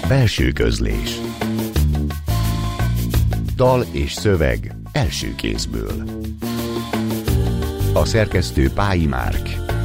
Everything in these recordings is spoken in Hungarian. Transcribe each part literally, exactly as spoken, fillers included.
Belső közlés. Dal és szöveg első kézből. A szerkesztő Pályi Márk.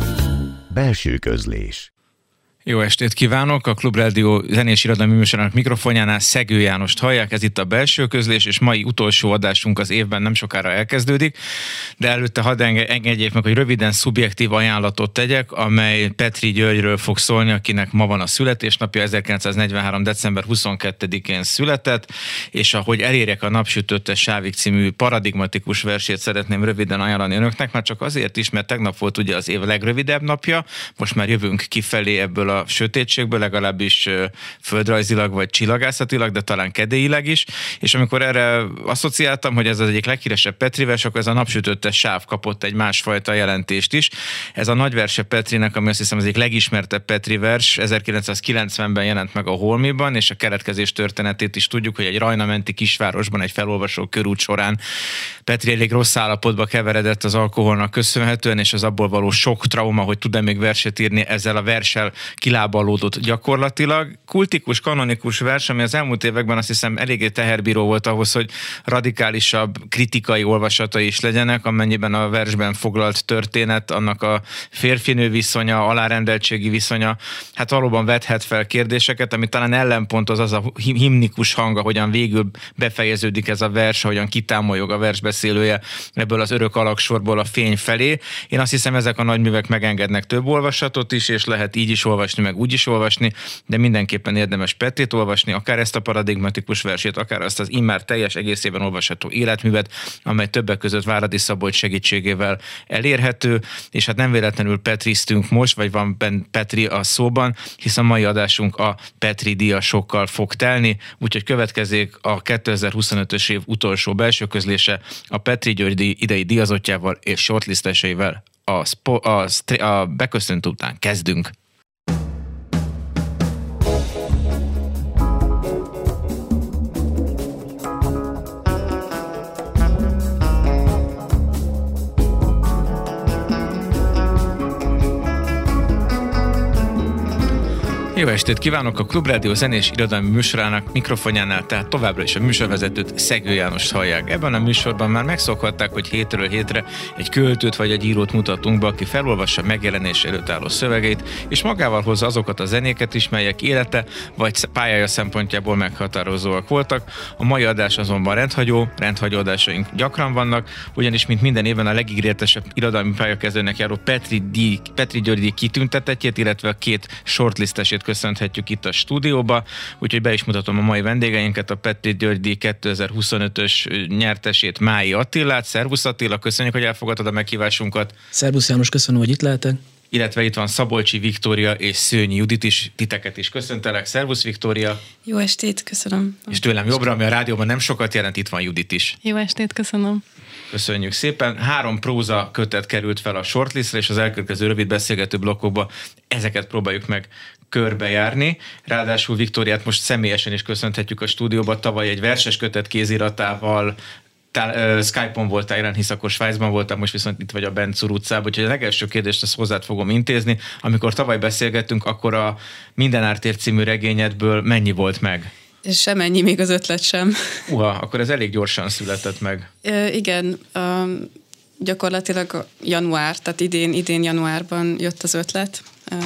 Belső közlés. Jó estét kívánok! A Klubrádió zenés irodalmi műsorának mikrofonjánál Szegő Jánost hallják, ez itt a Belső közlés, és mai utolsó adásunk az évben nem sokára elkezdődik, de előtte hadd engedjék meg, hogy röviden szubjektív ajánlatot tegyek, amely Petri Györgyről fog szólni, akinek ma van a születésnapja, ezerkilencszáznegyvenhárom. december huszonkettedikén született, és ahogy elérek a Napsütötte sávig című paradigmatikus versét szeretném röviden ajánlani önöknek, már csak azért is, mert tegnap volt ugye az év legrövidebb napja, most már jövünk kifelé ebből a a sötétségből, legalábbis földrajzilag vagy csillagászatilag, de talán kedélyileg is, és amikor erre asszociáltam, hogy ez az egyik leghíresebb Petri vers, akkor ez a Napsütötte sáv kapott egy másfajta jelentést is. Ez a nagyverse Petrinek, ami azt hiszem az egyik legismertebb Petri vers, ezerkilencszázkilencvenben jelent meg a Holmiban, és a keletkezés történetét is tudjuk, hogy egy rajnamenti kisvárosban egy felolvasó körút során Petri elég rossz állapotba keveredett az alkoholnak köszönhetően, és az abból való sok trauma, hogy tud-e még verset írni, ezzel a verssel kilábalódott gyakorlatilag. Kultikus, kanonikus vers, ami az elmúlt években azt hiszem eléggé teherbíró volt ahhoz, hogy radikálisabb kritikai olvasatai is legyenek, amennyiben a versben foglalt történet, annak a férfinő viszonya, alárendeltségi viszonya, hát valóban vethet fel kérdéseket, ami talán ellenpont az a himnikus hang, ahogyan végül befejeződik ez a vers, ahogyan kitámolyog a versbeszélője ebből az örök alaksorból a fény felé. Én azt hiszem, ezek a nagyművek megengednek több olvasatot is, és lehet így is olvasni, meg úgy is olvasni, de mindenképpen érdemes Petrit olvasni, akár ezt a paradigmatikus versét, akár azt az immár teljes egészében olvasható életművet, amely többek között Váradi Szabolcs segítségével elérhető, és hát nem véletlenül petriztünk most, vagy van ben Petri a szóban, hiszen a mai adásunk a Petri díjasokkal fog telni, úgyhogy következik a kétezer-huszonötös év utolsó belső közlése a Petri György díj idei díjazottjával és shortlisteseivel. A, spo- a, stri- a beköszöntő után kezdünk. Jó estét kívánok! A Klubrádió zenés irodalmi műsorának mikrofonjánál, tehát továbbra is a műsorvezetőt, Szegő Jánost hallják. Ebben a műsorban már megszokhatták, hogy hétről hétre egy költőt vagy egy írót mutatunk be, aki felolvassa megjelenés előtt álló szövegeit, és magával hozza azokat a zenéket is, melyek élete vagy pályája szempontjából meghatározóak voltak. A mai adás azonban rendhagyó, rendhagyó adásaink gyakran vannak, ugyanis mint minden évben a legígéretesebb irodalmi pályakezdőnek járó Petri, díj, Petri György díj kitüntetettjét, illetve a két shortlistesét köszönhetjük itt a stúdióba, úgyhogy be is mutatom a mai vendégeinket, a Petri György díj kétezer-huszonötös nyertesét, Mályi Attilát. Szervusz Attila, köszönjük, hogy elfogadtad a meghívásunkat. Szervusz János, köszönöm, hogy itt lehetek. Illetve itt van Szabolcsi Viktória és Szőnyi Judit is, titeket is köszöntelek. Szervusz Viktória. Jó estét, köszönöm. És tőlem jobbra, ami a rádióban nem sokat jelent, itt van Judit is. Jó estét, köszönöm. Köszönjük szépen. Három próza kötet került fel a shortlistre, és az elkövetkező rövid beszélgető blokkokba ezeket próbáljuk meg körbejárni. Ráadásul Viktóriát most személyesen is köszönhetjük a stúdióba. Tavaly egy verses kötet kéziratával Tá, uh, Skype-on voltál jelen, hisz akkor Svájcban voltam, most viszont itt vagy a Bencúr utcában, úgyhogy a legelső kérdést azt hozzád fogom intézni. Amikor tavaly beszélgettünk, akkor a Minden ártért című regényedből mennyi volt meg? Semennyi, még az ötlet sem. Uha, akkor ez elég gyorsan született meg. E, igen, um, gyakorlatilag január, tehát idén, idén januárban jött az ötlet. E,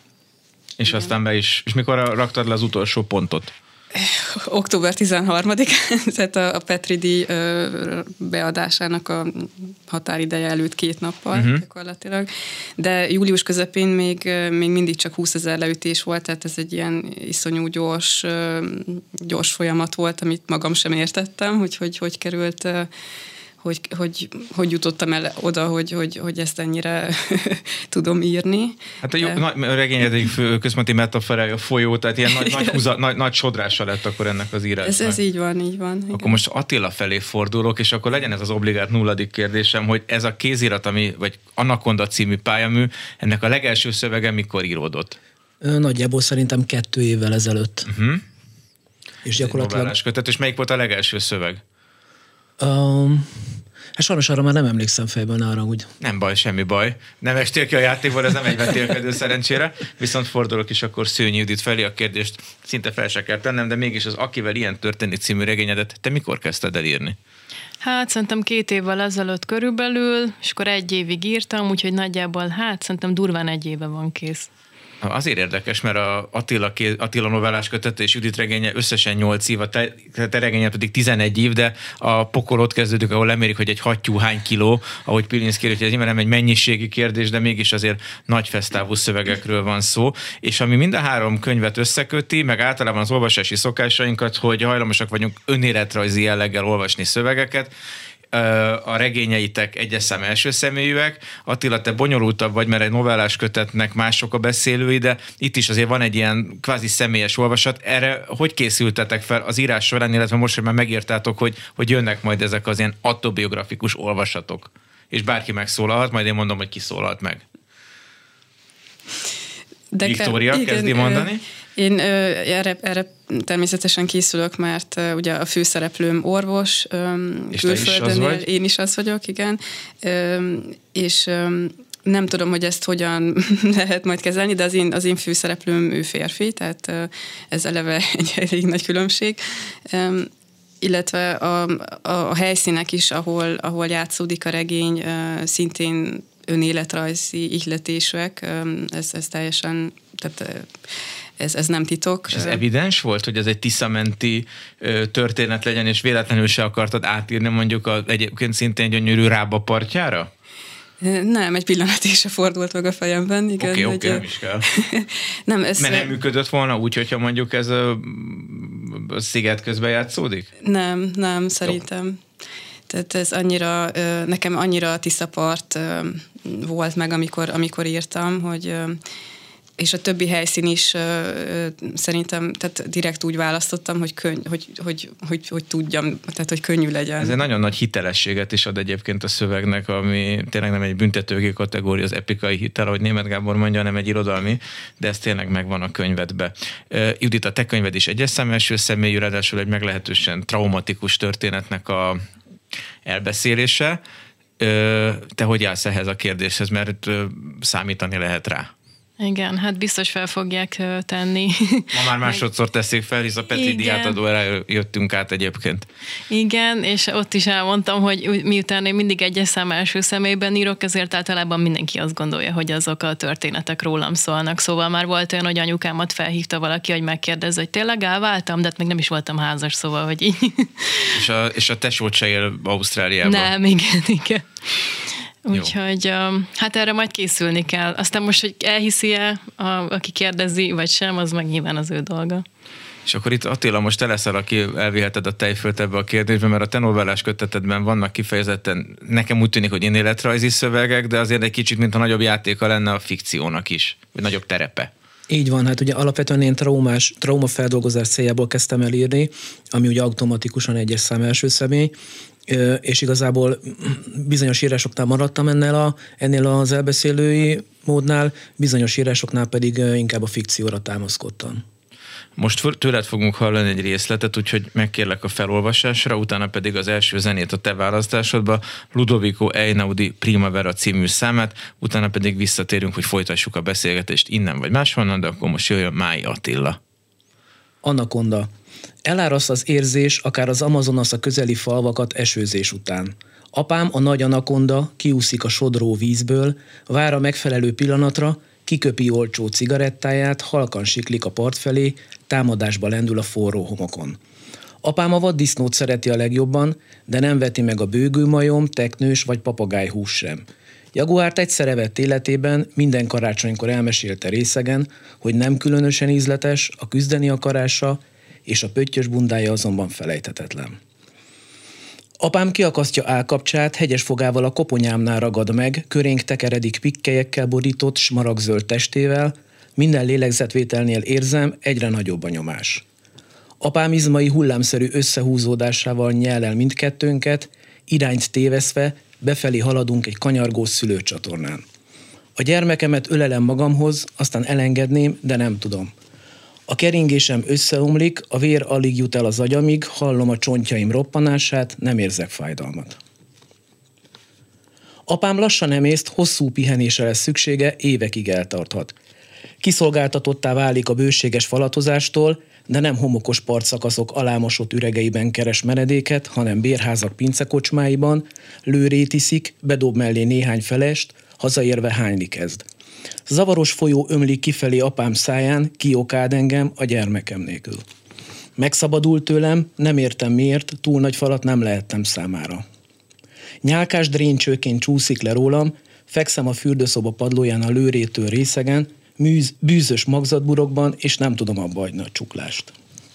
és igen. Aztán be is, és mikor raktad le az utolsó pontot? október tizenharmadikán, tehát a, a Petri díj beadásának a határideje előtt két nappal uh-huh. gyakorlatilag. De július közepén még, még mindig csak húszezer leütés volt, tehát ez egy ilyen iszonyú gyors, gyors folyamat volt, amit magam sem értettem, hogy hogy, hogy került... Hogy, hogy, hogy jutottam el oda, hogy, hogy, hogy ezt ennyire tudom írni. Hát a, jó, uh, a regényed egy központi metaforája a folyó, tehát ilyen nagy, nagy, húza, nagy, nagy sodrása lett akkor ennek az írásnak. Ez, ez így van, így van. Akkor igen. most Attila felé fordulok, és akkor legyen ez az obligát nulladik kérdésem, hogy ez a kézirat, ami, vagy Anakonda című pályamű, ennek a legelső szövege mikor íródott? Nagyjából szerintem kettő évvel ezelőtt. Uh-huh. És gyakorlatilag... Kötet, és melyik volt a legelső szöveg? Um, Hát sajnos arra már nem emlékszem fejben, ne arra úgy. Nem baj, semmi baj. Nem estél ki a játékból, ez nem egy vetélkedő szerencsére. Viszont fordulok is akkor Szőnyi Judit felé, a kérdést szinte fel se kell tennem, de mégis az Akivel ilyen történik című regényedet te mikor kezdted el írni? Hát szerintem két évvel ezelőtt körülbelül, és akkor egy évig írtam, úgyhogy nagyjából hát szerintem durván egy éve van kész. Azért érdekes, mert a Attila, Attila novellás kötete és Judit regénye összesen nyolc év, a te, te regénye pedig tizenegy év, de a pokol ott kezdődik, ahol lemérik, hogy egy hattyú hány kiló, ahogy Pilinszky, hogy ez nem egy mennyiségi kérdés, de mégis azért nagy fesztávú szövegekről van szó, és ami mind a három könyvet összeköti, meg általában az olvasási szokásainkat, hogy hajlamosak vagyunk önéletrajzi jelleggel olvasni szövegeket, a regényeitek egyes szám első személyűek. Attila, te bonyolultabb vagy, mert egy novellás kötetnek mások a beszélői, de itt is azért van egy ilyen kvázi személyes olvasat. Erre hogy készültetek fel az írás során, illetve most, hogy már megírtátok, hogy, hogy jönnek majd ezek az ilyen autobiografikus olvasatok? És bárki megszólalhat, majd én mondom, hogy ki szólalt meg. De Viktória, igen, kezdi mondani? Én erre, erre természetesen készülök, mert uh, ugye a főszereplőm orvos, um, és külföldön, is én is az vagyok, igen, um, és um, nem tudom, hogy ezt hogyan lehet majd kezelni, de az én, az én főszereplőm ő férfi, tehát uh, ez eleve egy elég nagy különbség. Um, illetve a, a, a helyszínek is, ahol, ahol játszódik a regény, uh, szintén önéletrajzi ihletésűek, um, ez, ez teljesen, tehát uh, Ez, ez nem titok. És ez evidens volt, hogy ez egy tiszamenti ö, történet legyen, és véletlenül se akartad átírni mondjuk a, egyébként szintén gyönyörű Rába partjára? Nem, egy pillanatig se fordult meg a fejemben. Oké, oké, okay, okay, nem is kell. nem, ez Mert nem működött volna úgy, hogyha mondjuk ez a, a sziget közben játszódik? Nem, nem, szerintem. Jó. Tehát ez annyira, nekem annyira tiszapart volt meg, amikor, amikor írtam, hogy és a többi helyszín is uh, szerintem, tehát direkt úgy választottam, hogy, könny, hogy, hogy, hogy, hogy tudjam, tehát hogy könnyű legyen. Ez egy nagyon nagy hitelességet is ad egyébként a szövegnek, ami tényleg nem egy büntetőjogi kategória, az epikai hitel, ahogy Németh Gábor mondja, hanem egy irodalmi, de ez tényleg megvan a könyvedbe. Uh, Judit, a te könyved is egyes szám első személyű, ráadásul egy meglehetősen traumatikus történetnek a elbeszélése. Uh, te hogy állsz ehhez a kérdéshez, mert uh, számítani lehet rá? Igen, hát biztos fel fogják tenni. Ma már másodszor teszik fel, hisz a Petri díjátadóra jöttünk át egyébként. Igen, és ott is elmondtam, hogy miután én mindig egyes szám első személyben írok, ezért általában mindenki azt gondolja, hogy azok a történetek rólam szólnak. Szóval már volt olyan, hogy anyukámat felhívta valaki, hogy megkérdezze, hogy tényleg elváltam, de hát még nem is voltam házas, szóval, hogy így. És a, és a tesót se él Ausztráliában. Nem, igen, igen. Úgyhogy hát erre majd készülni kell. Aztán most, hogy elhiszi-e, a, aki kérdezi, vagy sem, az meg nyilván az ő dolga. És akkor itt Attila, most te leszel, aki elviheted a tejfölt ebbe a kérdésbe, mert a te novellás kötetedben vannak kifejezetten, nekem úgy tűnik, hogy önéletrajzi szövegek, de azért egy kicsit, mint a nagyobb játéka lenne a fikciónak is, vagy nagyobb terepe. Így van, hát ugye alapvetően én traumás, traumafeldolgozás céljából kezdtem el írni, ami ugye automatikusan egyes szám első személy, és igazából bizonyos írásoknál maradtam ennél, a, ennél az elbeszélői módnál, bizonyos írásoknál pedig inkább a fikcióra támaszkodtam. Most tőled fogunk hallani egy részletet, úgyhogy megkérlek a felolvasásra, utána pedig az első zenét a te választásodba, Ludovico Einaudi Primavera című számát, utána pedig visszatérünk, hogy folytassuk a beszélgetést innen vagy máshonnan, de akkor most jöjjön Mái Attila. Anakonda. Eláraszt az érzés, akár az Amazonas a közeli falvakat esőzés után. Apám, a nagy anakonda, kiúszik a sodró vízből, vár a megfelelő pillanatra, kiköpi olcsó cigarettáját, halkan siklik a part felé, támadásba lendül a forró homokon. Apám a vaddisznót szereti a legjobban, de nem veti meg a bőgőmajom, teknős vagy papagájhús sem. Jaguárt egyszer evett életében, minden karácsonykor elmesélte részegen, hogy nem különösen ízletes, a küzdeni akarása, és a pöttyös bundája azonban felejthetetlen. Apám kiakasztja állkapcsát, hegyes fogával a koponyámnál ragad meg, körénk tekeredik pikkelyekkel borított, smaragdzöld testével, minden lélegzetvételnél érzem, egyre nagyobb a nyomás. Apám izmai hullámszerű összehúzódásával nyel el mindkettőnket, irányt téveszve, befelé haladunk egy kanyargós szülőcsatornán. A gyermekemet ölelem magamhoz, aztán elengedném, de nem tudom. A keringésem összeomlik, a vér alig jut el az agyamig, hallom a csontjaim roppanását, nem érzek fájdalmat. Apám lassan emészt, hosszú pihenésre lesz szüksége, évekig eltarthat. Kiszolgáltatottá válik a bőséges falatozástól, de nem homokos partszakaszok alámosott üregeiben keres menedéket, hanem bérházak pincekocsmáiban, lőrét iszik, bedob mellé néhány felest, hazaérve hányni kezd. Zavaros folyó ömlik kifelé apám száján, kiokád engem a gyermekem nélkül. Megszabadult tőlem, nem értem miért, túl nagy falat nem lehettem számára. Nyálkás dréncsőként csúszik le rólam, fekszem a fürdőszoba padlóján a lőrétől részegen, műz, bűzös magzatburokban, és nem tudom abba hagyni a csuklást.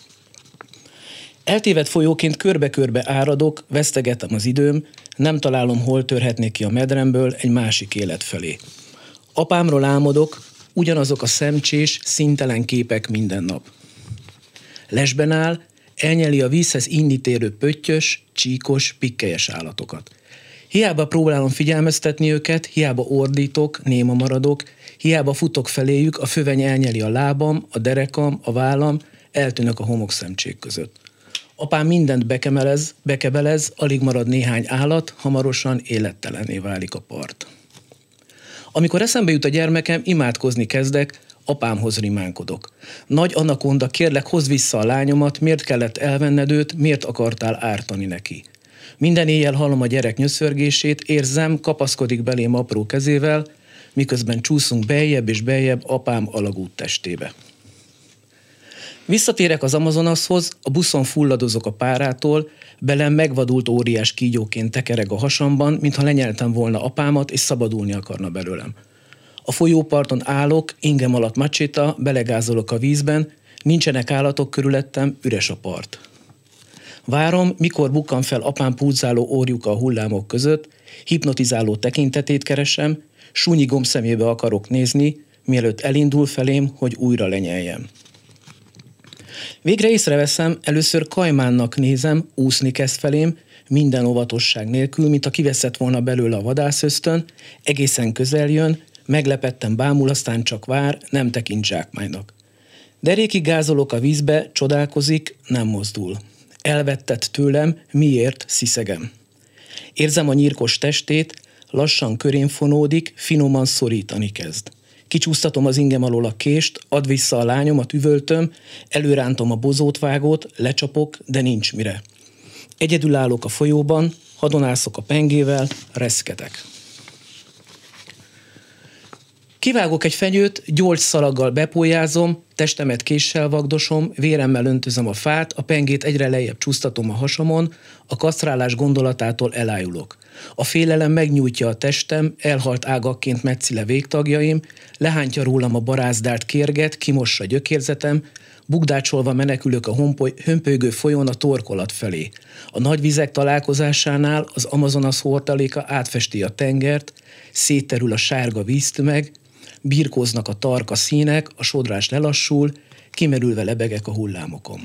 Eltévedt folyóként körbe-körbe áradok, vesztegetem az időm, nem találom, hol törhetnék ki a medremből egy másik élet felé. Apámról álmodok, ugyanazok a szemcsés, színtelen képek minden nap. Lesben áll, elnyeli a vízhez indítérő pöttyös, csíkos, pikkelyes állatokat. Hiába próbálom figyelmeztetni őket, hiába ordítok, néma maradok, hiába futok feléjük, a föveny elnyeli a lábam, a derekam, a vállam, eltűnök a homokszemcsék között. Apám mindent bekemelez, bekebelez, alig marad néhány állat, hamarosan élettelenné válik a part. Amikor eszembe jut a gyermekem, imádkozni kezdek, apámhoz rimánkodok. Nagy anakonda, kérlek, hozd vissza a lányomat, miért kellett elvenned őt, miért akartál ártani neki? Minden éjjel hallom a gyerek nyöszörgését, érzem, kapaszkodik belém apró kezével, miközben csúszunk beljebb és beljebb apám alagút testébe. Visszatérek az Amazonashoz, a buszon fulladozok a párától, belem megvadult óriás kígyóként tekereg a hasamban, mintha lenyeltem volna apámat, és szabadulni akarna belőlem. A folyóparton állok, ingem alatt macséta, belegázolok a vízben, nincsenek állatok körülöttem, üres a part. Várom, mikor bukkan fel apám pulzáló orjuka a hullámok között, hipnotizáló tekintetét keresem, súnyi gombszemébe akarok nézni, mielőtt elindul felém, hogy újra lenyeljem. Végre észreveszem, először kajmánnak nézem, úszni kezd felém, minden óvatosság nélkül, mint ha kiveszett volna belőle a vadászösztön, egészen közel jön, meglepettem bámul, aztán csak vár, nem tekint zsákmánynak. Derékig gázolok a vízbe, csodálkozik, nem mozdul. Elvettett tőlem, miért sziszegem. Érzem a nyírkos testét, lassan körén fonódik, finoman szorítani kezd. Kicsúsztatom az ingem alól a kést, ad vissza a lányomat, üvöltöm, előrántom a bozótvágót, lecsapok, de nincs mire. Egyedül állok a folyóban, hadonászok a pengével, reszketek. Kivágok egy fenyőt, gyolgyszalaggal bepójázom, testemet késsel vagdosom, véremmel öntözöm a fát, a pengét egyre lejjebb csúsztatom a hasamon, a kasztrálás gondolatától elájulok. A félelem megnyújtja a testem, elhalt ágakként metszi le végtagjaim, lehántja rólam a barázdált kérget, kimossa gyökérzetem, bugdácsolva menekülök a hompoly, hömpölygő folyón a torkolat felé. A nagy vizek találkozásánál az Amazonas hordaléka átfesti a tengert, szétterül a sárga víztömeg, birkóznak a tarka színek, a sodrás lelassul, kimerülve lebegek a hullámokon.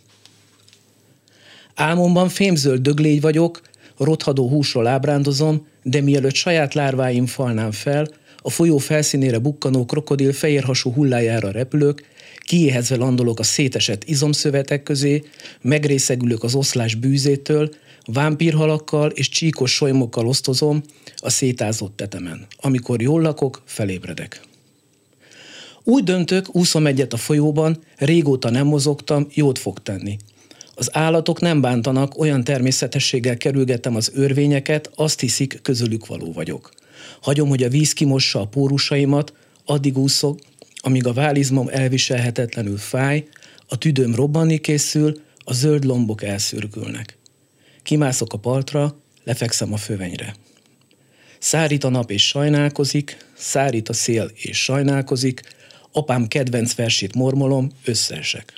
Álmomban fémzöld döglégy vagyok, rothadó húsról ábrándozom, de mielőtt saját lárváim falnám fel, a folyó felszínére bukkanó krokodil fehérhasú hullájára repülök, kiéhezve landolok a szétesett izomszövetek közé, megrészegülök az oszlás bűzétől, vámpírhalakkal és csíkos solymokkal osztozom a szétázott tetemen. Amikor jól lakok, felébredek. Úgy döntök, úszom egyet a folyóban, régóta nem mozogtam, jót fog tenni. Az állatok nem bántanak, olyan természetességgel kerülgetem az örvényeket, azt hiszik, közülük való vagyok. Hagyom, hogy a víz kimossa a pórusaimat, addig úszok, amíg a válizmom elviselhetetlenül fáj, a tüdőm robbanni készül, a zöld lombok elszürkülnek. Kimászok a partra, lefekszem a fövenyre. Szárít a nap és sajnálkozik, szárít a szél és sajnálkozik, apám kedvenc versét mormolom, összeesek.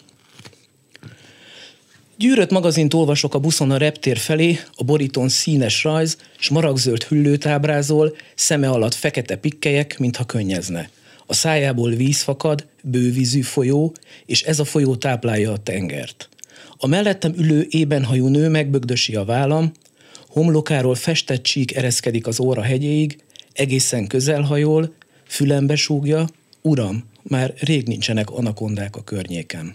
Gyűrött magazint olvasok a buszon a reptér felé, a borítón színes rajz, s maragzöld hüllőt ábrázol, szeme alatt fekete pikkelyek, mintha könnyezne. A szájából víz fakad, bővízű folyó, és ez a folyó táplálja a tengert. A mellettem ülő ébenhajú nő megbögdösi a vállam, homlokáról festett csík ereszkedik az óra hegyéig, egészen közel hajol, fülembe súgja, uram, már rég nincsenek anakondák a környéken.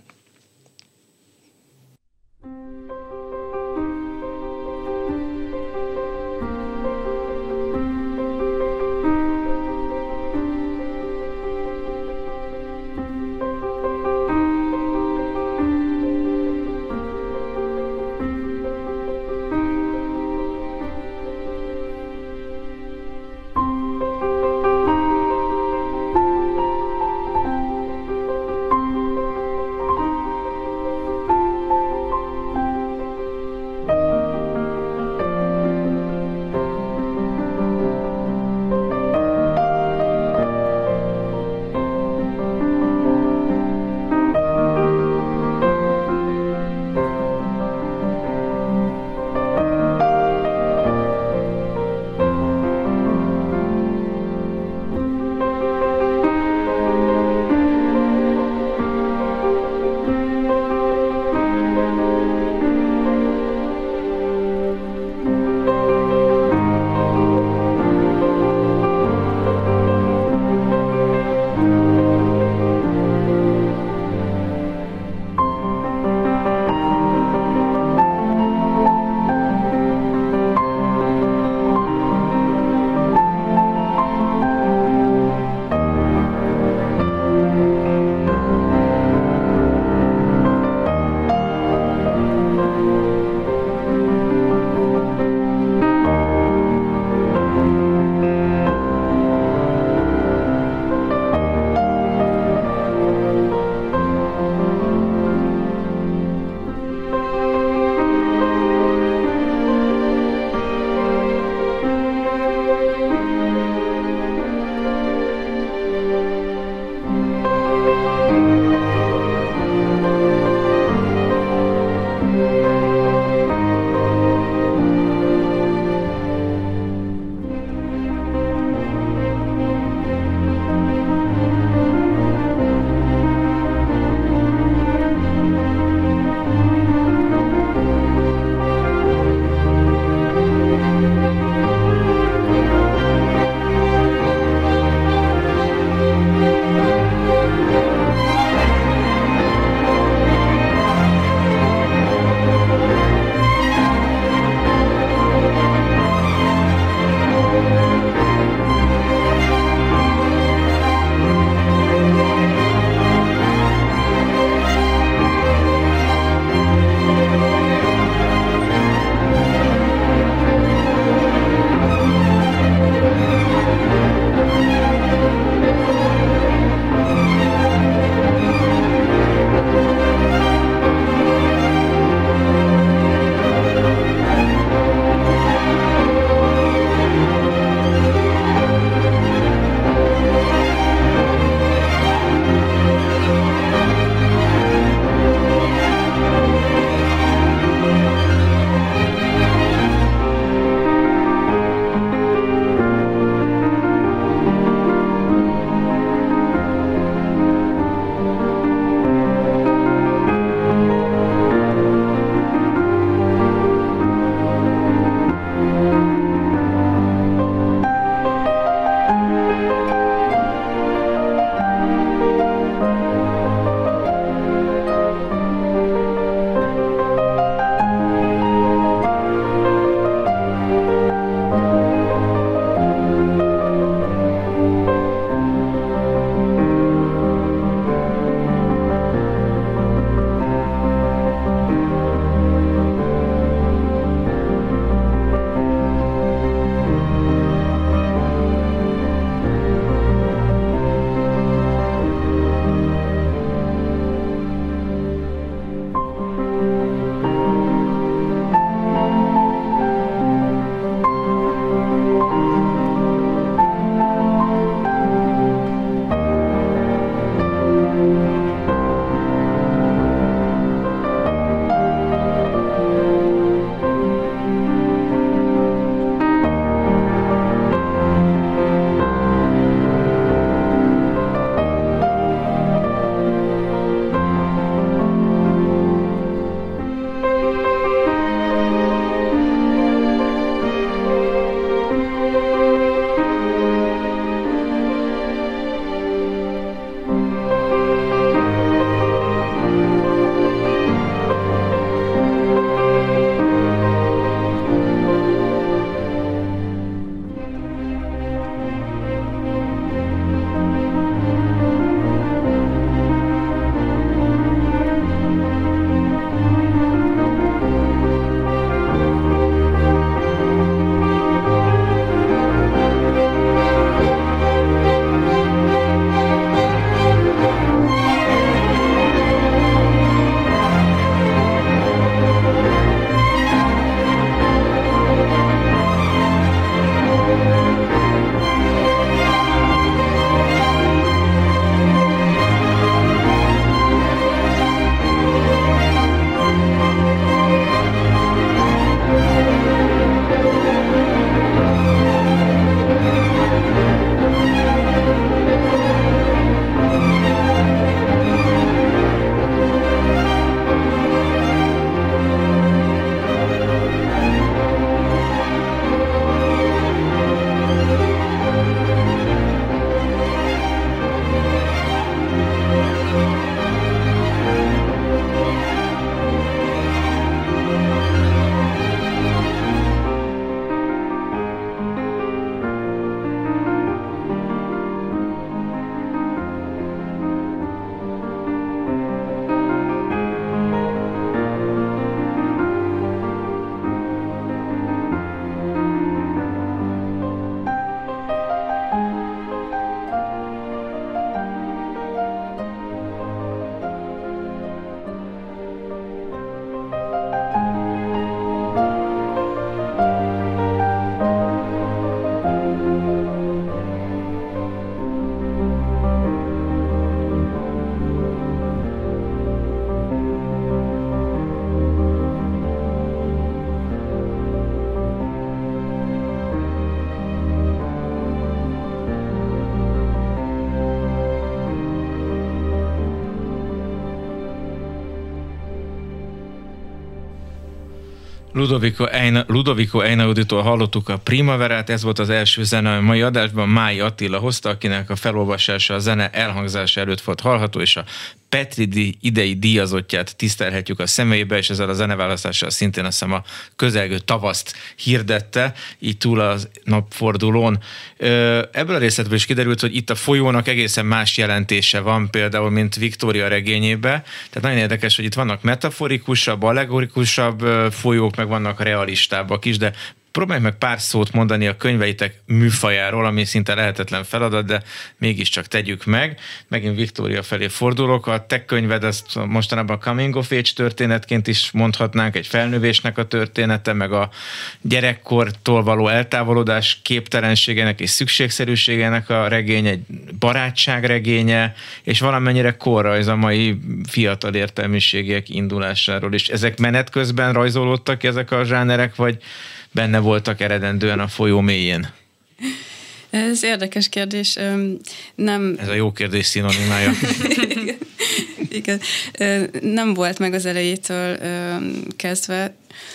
Ludovico, Eina, Ludovico Einauditól hallottuk a Primaverát, ez volt az első zene a mai adásban, Mái Attila hozta, akinek a felolvasása a zene elhangzása előtt volt hallható, és a Petri idei díjazottját tisztelhetjük a személybe, és ezzel a zeneválasztással szintén azt hiszem a közelgő tavaszt hirdette, így túl az napfordulón. Ebből a részletből is kiderült, hogy itt a folyónak egészen más jelentése van, például, mint Viktória regényébe. Tehát nagyon érdekes, hogy itt vannak metaforikusabb, allegorikusabb folyók, meg vannak realistábbak is, de próbálj meg pár szót mondani a könyveitek műfajáról, ami szinte lehetetlen feladat, de mégiscsak tegyük meg. Megint Viktória felé fordulok. A te könyved ezt mostanában a coming of age történetként is mondhatnánk, egy felnövésnek a története, meg a gyerekkortól való eltávolodás képtelenségének és szükségszerűségének a regény, egy barátság regénye, és valamennyire korrajz a mai fiatal értelmiségiek indulásáról is. Ezek menet közben rajzolódtak ezek a zsánerek, vagy benne voltak eredendően a folyó mélyén? Ez érdekes kérdés. Nem... Ez a jó kérdés szinonimája. Igen. Igen. Nem volt meg az elejétől kezdve,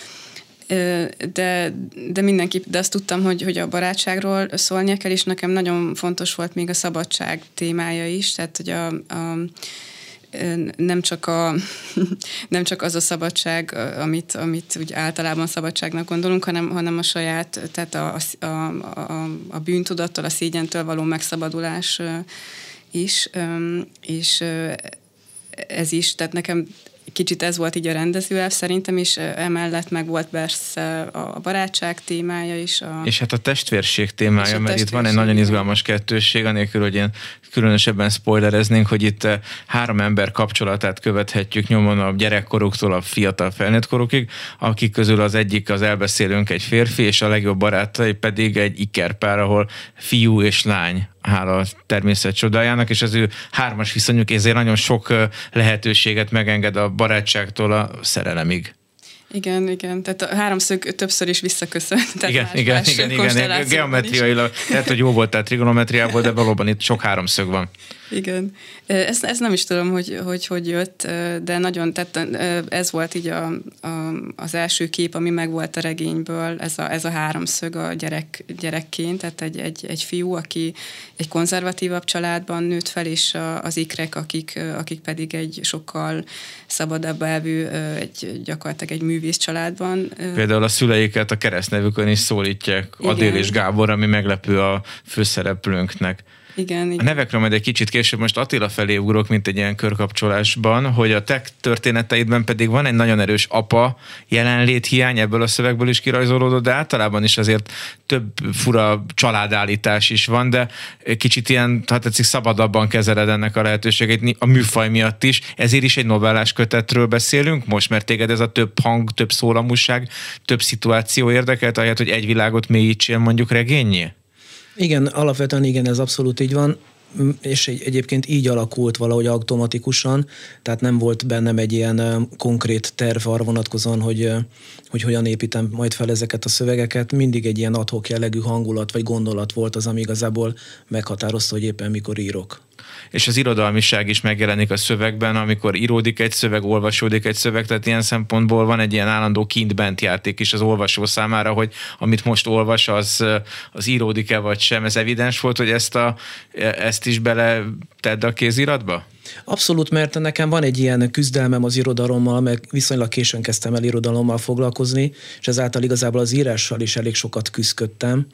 de, de mindenképp, de azt tudtam, hogy, hogy a barátságról szólnia kell, és nekem nagyon fontos volt még a szabadság témája is, tehát hogy a, a nem csak, a, nem csak az a szabadság, amit, amit úgy általában szabadságnak gondolunk, hanem, hanem a saját, tehát a, a, a, a bűntudattól, a szégyentől való megszabadulás is, és ez is, tehát nekem kicsit ez volt így a rendezőelv szerintem, és emellett meg volt persze a barátság témája is. A... És hát a testvérség témája, a mert testvérség, itt van egy nagyon izgalmas kettősség, anélkül, hogy én különösebben spoilereznénk, hogy itt három ember kapcsolatát követhetjük nyomon a gyerekkoruktól a fiatal felnőtt korukig, akik közül az egyik az elbeszélőnk egy férfi, és a legjobb barátai pedig egy ikerpár, ahol fiú és lány, hála természet csodájának, és az ő hármas viszonyuk ezért nagyon sok lehetőséget megenged a barátságtól a szerelemig. Igen, igen, tehát a háromszög többször is visszaköszön. Igen, más, igen, más igen, igen, geometriailag, lehet, hogy jó volt, tehát trigonometriából, de valóban itt sok háromszög van. Igen. Ezt, ezt nem is tudom, hogy, hogy hogy jött, de nagyon, tehát ez volt így a, a, az első kép, ami megvolt a regényből, ez a, ez a háromszög a gyerek, gyerekként, tehát egy, egy, egy fiú, aki egy konzervatívabb családban nőtt fel, és az ikrek, akik, akik pedig egy sokkal szabadabb elvű, egy, gyakorlatilag egy művész családban. Például a szüleiket a keresztnevükön is szólítják, Adél és Gábor, ami meglepő a főszereplőnknek. Igen, igen. A nevekről majd egy kicsit később, most Attila felé ugrok, mint egy ilyen körkapcsolásban, hogy a te történeteidben pedig van egy nagyon erős apa jelenlét hiány, ebből a szövegből is kirajzolódott, de általában is azért több fura családállítás is van, de kicsit ilyen, ha tetszik, szabadabban kezeled ennek a lehetőségét a műfaj miatt is. Ezért is egy novellás kötetről beszélünk most, mert téged ez a több hang, több szólamúság, több szituáció érdekelt, ahelyett, hogy egy világot mélyítsél mondjuk regényé? Igen, alapvetően igen, ez abszolút így van, és egyébként így alakult valahogy automatikusan, tehát nem volt bennem egy ilyen konkrét terv arra vonatkozóan, hogy, hogy hogyan építem majd fel ezeket a szövegeket. Mindig egy ilyen ad-hoc jellegű hangulat vagy gondolat volt az, ami igazából meghatározta, hogy éppen mikor írok. És az irodalmiság is megjelenik a szövegben, amikor íródik egy szöveg, olvasódik egy szöveg, tehát ilyen szempontból van egy ilyen állandó kint-bent játék is az olvasó számára, hogy amit most olvas, az, az íródik-e vagy sem. Ez evidens volt, hogy ezt, a, ezt is bele tedd a kéziratba? Abszolút, mert nekem van egy ilyen küzdelmem az irodalommal, meg viszonylag későn kezdtem el irodalommal foglalkozni, és ezáltal igazából az írással is elég sokat küzdködtem,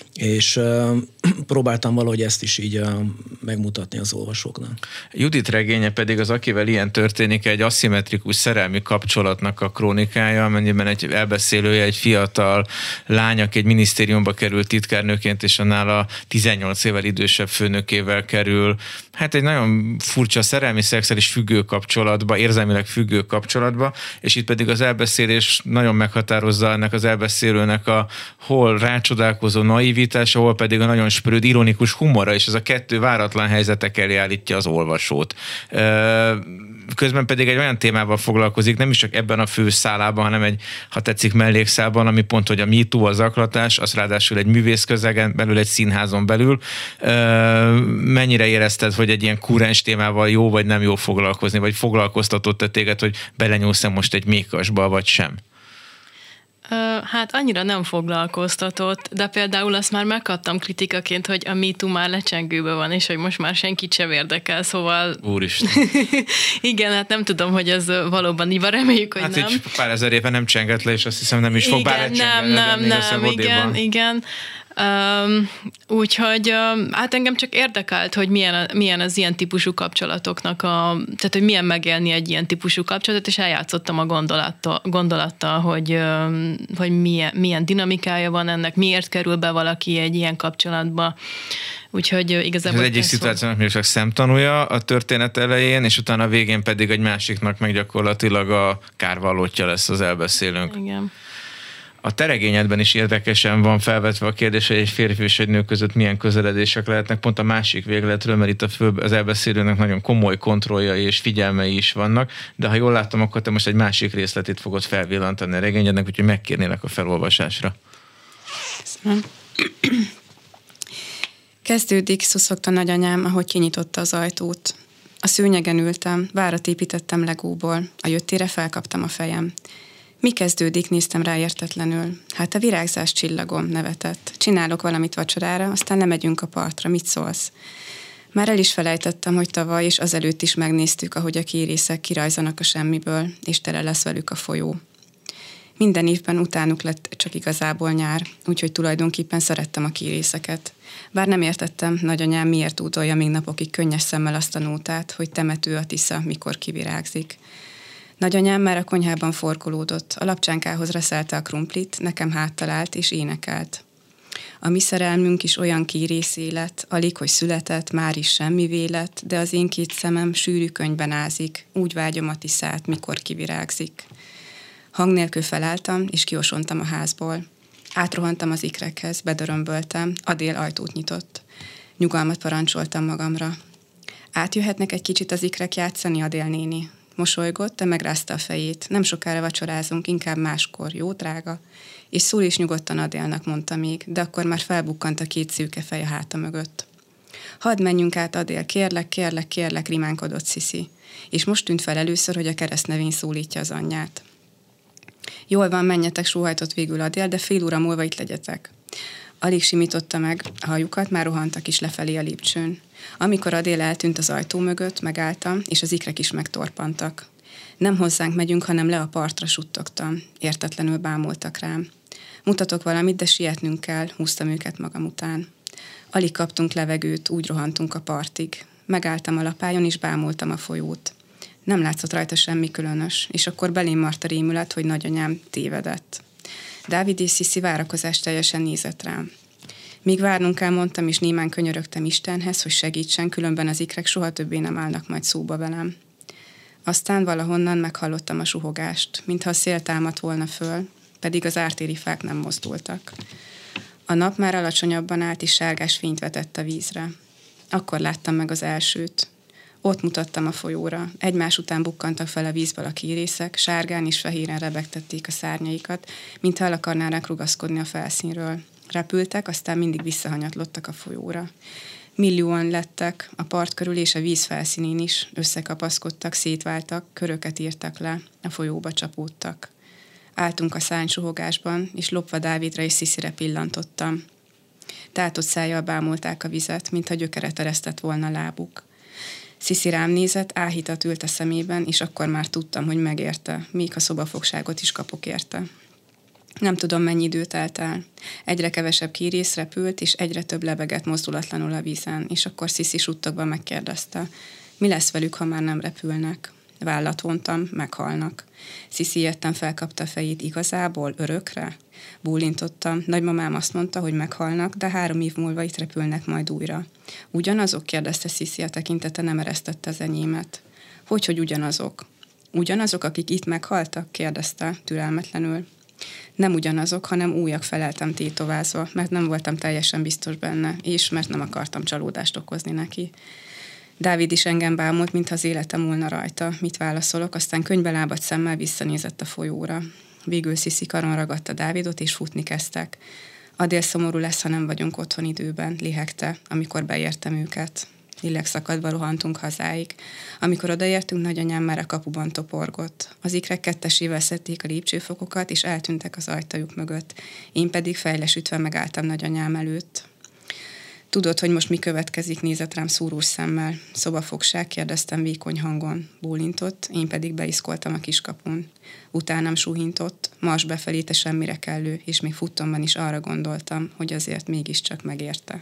és uh, próbáltam valahogy ezt is így uh, megmutatni az olvasóknak. Judit regénye pedig az, akivel ilyen történik, egy aszimmetrikus szerelmi kapcsolatnak a krónikája, amennyiben egy elbeszélője, egy fiatal lány, aki egy minisztériumba kerül titkárnőként, és annál a tizennyolc évvel idősebb főnökével kerül. Hát egy nagyon furcsa szerelmi szexuális függő kapcsolatba, érzelmileg függő kapcsolatba, és itt pedig az elbeszélés nagyon meghatározza ennek az elbeszélőnek a hol rácsodálkozó naivitása, hol pedig a nagyon spröd, ironikus humora, és ez a kettő váratlan helyzetek elé állítja az olvasót. Közben pedig egy olyan témával foglalkozik, nem is csak ebben a fő szálában, hanem egy, ha tetszik, mellékszálban, ami pont, hogy a MeToo, a zaklatás, az ráadásul egy művészközegen belül, egy színházon belül. Mennyire érezted, hogy egy ilyen kúrens témával jó vagy nem jó foglalkozni, vagy foglalkoztatott-e téged, hogy belenyúlsz most egy mékasba, vagy sem? Hát annyira nem foglalkoztatott, de például azt már megkaptam kritikaként, hogy a MeToo már lecsengőben van, és hogy most már senkit sem érdekel, szóval... Úristen. Igen, hát nem tudom, hogy ez valóban így van, reméljük, hogy hát nem. Hát így pár ezer éve nem csengett le, és azt hiszem nem is fog, igen, bár nem, nem, nem, igen, igen. Um, úgyhogy um, hát engem csak érdekelt, hogy milyen, milyen az ilyen típusú kapcsolatoknak a, tehát hogy milyen megélni egy ilyen típusú kapcsolatot, és eljátszottam a gondolattal, gondolattal hogy, um, hogy milyen, milyen dinamikája van ennek, miért kerül be valaki egy ilyen kapcsolatba. Úgyhogy igazából... Az egyik szituációnak még csak szemtanúja a történet elején, és utána a végén pedig egy másiknak meg gyakorlatilag a kárvalótja lesz az elbeszélőnk. Igen. A te regényedben is érdekesen van felvetve a kérdés, hogy egy férfi és egy nő között milyen közeledések lehetnek, pont a másik végletről, mert itt a fő, az elbeszélőnek nagyon komoly kontrolljai és figyelmei is vannak, de ha jól láttam, akkor te most egy másik részletét fogod felvillantani a regényednek, úgyhogy megkérnélek a felolvasásra. Köszönöm. Kezdődik, szuszogta nagyanyám, ahogy kinyitotta az ajtót. A szőnyegen ültem, várat építettem legóból, a jöttére felkaptam a fejem. Mi kezdődik, néztem rá értetlenül. Hát a virágzás csillagom, nevetett. Csinálok valamit vacsorára, aztán lemegyünk a partra, mit szólsz? Már el is felejtettem, hogy tavaly és azelőtt is megnéztük, ahogy a kérészek kirajzanak a semmiből, és tele lesz velük a folyó. Minden évben utánuk lett csak igazából nyár, úgyhogy tulajdonképpen szerettem a kérészeket. Bár nem értettem, nagyanyám miért útolja még napokig könnyes szemmel azt a nótát, hogy temető a Tisza, mikor kivirágzik. Nagyanyám már a konyhában forkolódott, a lapcsánkához reszelte a krumplit, nekem háttalált és énekelt. A mi szerelmünk is olyan kérész élet, alig, hogy született, már is semmi vélet, de az én két szemem sűrű könyvben ázik, úgy vágyom a Tiszát, mikor kivirágzik. Hang nélkül felálltam, és kiosontam a házból. Átrohantam az ikrekhez, bedörömböltem, Adél ajtót nyitott. Nyugalmat parancsoltam magamra. Átjöhetnek egy kicsit az ikrek játszani, Adél néni? Mosolygott, de megrázta a fejét. Nem sokára vacsorázunk, inkább máskor, jó drága? És szól is nyugodtan Adélnak, mondta még, de akkor már felbukkant a két szűke fej a háta mögött. Hadd menjünk át, Adél, kérlek, kérlek, kérlek, rimánkodott Sziszi. És most tűnt fel először, hogy a keresztnevén szólítja az anyját. Jól van, menjetek, sóhajtott végül Adél, de fél óra múlva itt legyetek. Alig simította meg a hajukat, már rohantak is lefelé a lépcsőn. Amikor Adél eltűnt az ajtó mögött, megálltam, és az ikrek is megtorpantak. Nem hozzánk megyünk, hanem le a partra, suttogtam. Értetlenül bámultak rám. Mutatok valamit, de sietnünk kell, húztam őket magam után. Alig kaptunk levegőt, úgy rohantunk a partig. Megálltam a lapályon, és bámultam a folyót. Nem látszott rajta semmi különös, és akkor belém mart a rémület, hogy nagyanyám tévedett. Dávid és Sziszi várakozás teljesen nézett rám. Míg várnunk kell, mondtam, és némán könyörögtem Istenhez, hogy segítsen, különben az ikrek soha többé nem állnak majd szóba velem. Aztán valahonnan meghallottam a suhogást, mintha a szél támadt volna föl, pedig az ártéri fák nem mozdultak. A nap már alacsonyabban állt, és sárgás fényt vetett a vízre. Akkor láttam meg az elsőt. Ott mutattam a folyóra. Egymás után bukkantak fel a vízből a kérészek, sárgán és fehéren rebegtették a szárnyaikat, mintha el akarnának rugaszkodni a felszínről. Repültek, aztán mindig visszahanyatlottak a folyóra. Millióan lettek a part körül és a víz felszínén is, összekapaszkodtak, szétváltak, köröket írtak le, a folyóba csapódtak. Álltunk a szárnysuhogásban, és lopva Dávidra és Sziszire pillantottam. Tátott szájjal bámulták a vizet, mintha gyökeret eresztett volna lábuk. Sziszi rám nézett, áhítat ült a szemében, és akkor már tudtam, hogy megérte, még a szobafogságot is kapok érte. Nem tudom, mennyi időt telt el. Egyre kevesebb kérész repült, és egyre több lebegett mozdulatlanul a vízen, és akkor Sziszi suttogva megkérdezte, mi lesz velük, ha már nem repülnek? Vállat vontam, meghalnak. Sziszi ilyetten felkapta a fejét, igazából, örökre? Bólintottam, nagymamám azt mondta, hogy meghalnak, de három év múlva itt repülnek majd újra. Ugyanazok? Kérdezte Sziszi, a tekintete nem eresztette az enyémet. Hogyhogy ugyanazok? Ugyanazok, akik itt meghaltak? Kérdezte türelmetlenül. Nem ugyanazok, hanem újak, feleltem tétovázva, mert nem voltam teljesen biztos benne, és mert nem akartam csalódást okozni neki. Dávid is engem bámult, mintha az élete múlna rajta. Mit válaszolok? Aztán könyvbe lábadt szemmel visszanézett a folyóra. Végül Sziszi karon ragadta Dávidot, és futni kezdtek. Adél szomorú lesz, ha nem vagyunk otthon időben, lihegte, amikor beértem őket. lélek szakadva rohantunk hazáig. Amikor odaértünk, nagyanyám már a kapuban toporgott. Az ikrek kettesével szedték a lépcsőfokokat, és eltűntek az ajtajuk mögött. Én pedig fejlesütve megálltam nagyanyám előtt. Tudod, hogy most mi következik, nézett rám szúrós szemmel. Szobafogság, kérdeztem vékony hangon. Bólintott, én pedig beiszkoltam a kiskapun. Utánam suhintott, mars befelé, te semmire kellő, és még futtomban is arra gondoltam, hogy azért mégiscsak megérte.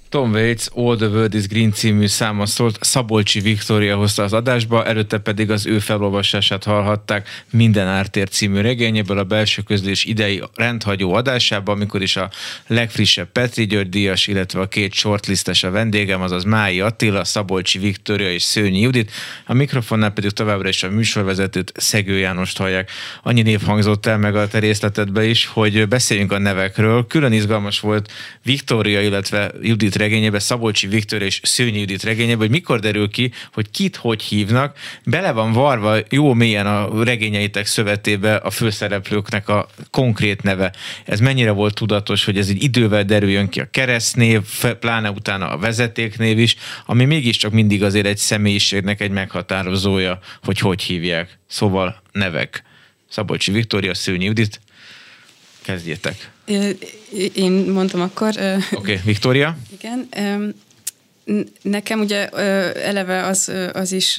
Tom Waits All the World is Green című száma szólt, Szabolcsi Viktória hozta az adásba, előtte pedig az ő felolvasását hallhatták Minden ártér című regényéből a belső közlés idei rendhagyó adásában, amikor is a legfrissebb Petri György díjas, illetve a két shortlistes a vendégem, azaz Mályi Attila, Szabolcsi Viktória és Szőnyi Judit, a mikrofonnál pedig továbbra is a műsorvezetőt, Szegő Jánost hallják. Annyi név hangzott el meg a te részletedbe is, hogy beszéljünk a nevekről. Külön izgalmas volt Viktória, illetve Judit regényében, Szabolcsi Viktória és Szőnyi Judit regényében, hogy mikor derül ki, hogy kit hogy hívnak. Bele van varva jó mélyen a regényeitek szövetébe a főszereplőknek a konkrét neve. Ez mennyire volt tudatos, hogy ez egy idővel derüljön ki a keresztnév, pláne utána a vezetéknév is, ami mégiscsak mindig azért egy személyiségnek egy meghatározója, hogy hogy hívják. Szóval nevek. Szabolcsi Viktória, Szőnyi Judit. Kezdjétek. Én mondtam akkor. Oké, okay, Viktória. Igen. Nekem ugye eleve az, az is